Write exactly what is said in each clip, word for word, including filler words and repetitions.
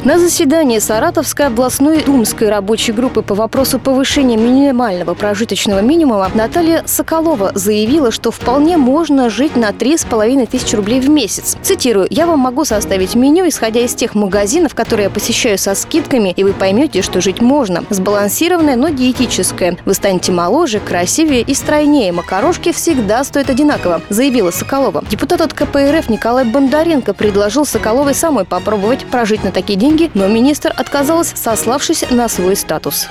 На заседании Саратовской областной думской рабочей группы по вопросу повышения минимального прожиточного минимума Наталья Соколова заявила, что вполне можно жить на три с половиной тысячи рублей в месяц. Цитирую: «Я вам могу составить меню, исходя из тех магазинов, которые я посещаю со скидками, и вы поймете, что жить можно. Сбалансированное, но диетическое. Вы станете моложе, красивее и стройнее. Макарошки всегда стоят одинаково», заявила Соколова. Депутат от ка пэ эр эф Николай Бондаренко предложил Соколовой самой попробовать прожить на такие деньги, но министр отказалась, сославшись на свой статус.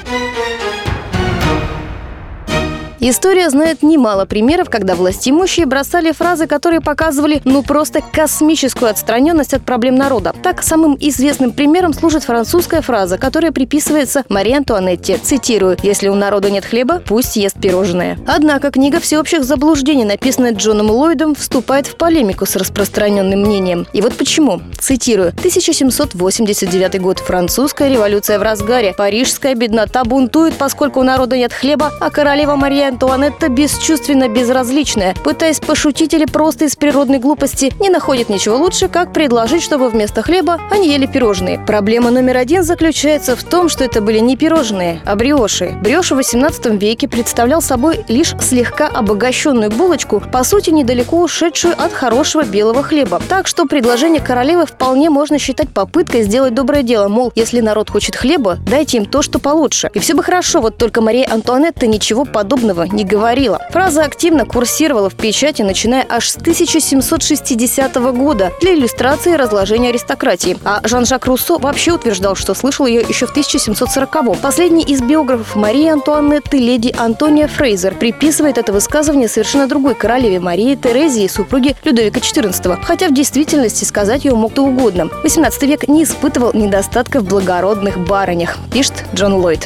История знает немало примеров, когда властимущие бросали фразы, которые показывали ну просто космическую отстраненность от проблем народа. Так, самым известным примером служит французская фраза, которая приписывается Марии Антуанетте. Цитирую: «Если у народа нет хлеба, пусть ест пирожное». Однако книга всеобщих заблуждений, написанная Джоном Ллойдом, вступает в полемику с распространенным мнением. И вот почему. Цитирую: «тысяча семьсот восемьдесят девятый год. Французская революция в разгаре. Парижская беднота бунтует, поскольку у народа нет хлеба, а королева Мария Антуанетта бесчувственно безразличная, пытаясь пошутить или просто из природной глупости, не находит ничего лучше, как предложить, чтобы вместо хлеба они ели пирожные. Проблема номер один заключается в том, что это были не пирожные, а бриоши. Бриош в восемнадцатом веке представлял собой лишь слегка обогащенную булочку, по сути, недалеко ушедшую от хорошего белого хлеба. Так что предложение королевы вполне можно считать попыткой сделать доброе дело, мол, если народ хочет хлеба, дайте им то, что получше. И все бы хорошо, вот только Мария Антуанетта ничего подобного не говорила. Фраза активно курсировала в печати, начиная аж с тысяча семьсот шестидесятого года для иллюстрации разложения аристократии. А Жан-Жак Руссо вообще утверждал, что слышал ее еще в тысяча семьсот сороковом. Последний из биографов Марии Антуанетты, леди Антония Фрейзер, приписывает это высказывание совершенно другой королеве Марии Терезии, супруге Людовика четырнадцатого. Хотя в действительности сказать ее мог кто угодно. восемнадцатый век не испытывал недостатка в благородных барынях, пишет Джон Ллойд.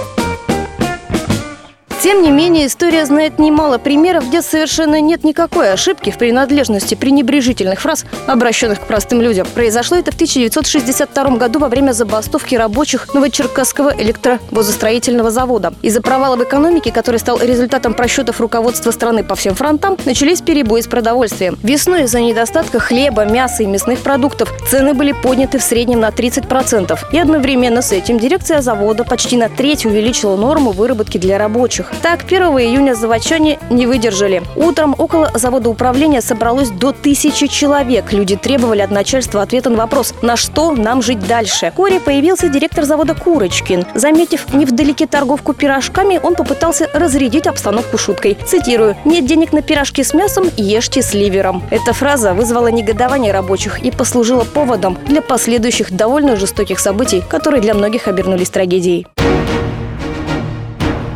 Тем не менее, история знает немало примеров, где совершенно нет никакой ошибки в принадлежности пренебрежительных фраз, обращенных к простым людям. Произошло это в тысяча девятьсот шестьдесят втором году во время забастовки рабочих Новочеркасского электровозостроительного завода. Из-за провала в экономике, который стал результатом просчетов руководства страны по всем фронтам, начались перебои с продовольствием. Весной из-за недостатка хлеба, мяса и мясных продуктов цены были подняты в среднем на тридцать процентов. И одновременно с этим дирекция завода почти на треть увеличила норму выработки для рабочих. Так, первого июня заводчане не выдержали. Утром около завода управления собралось до тысячи человек. Люди требовали от начальства ответа на вопрос, на что нам жить дальше. Вскоре появился директор завода Курочкин. Заметив невдалеке торговку пирожками, он попытался разрядить обстановку шуткой. Цитирую: «Нет денег на пирожки с мясом, ешьте с ливером». Эта фраза вызвала негодование рабочих и послужила поводом для последующих довольно жестоких событий, которые для многих обернулись трагедией.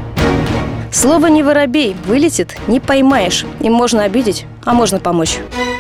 Слово не воробей, вылетит — не поймаешь. Им можно обидеть, а можно помочь.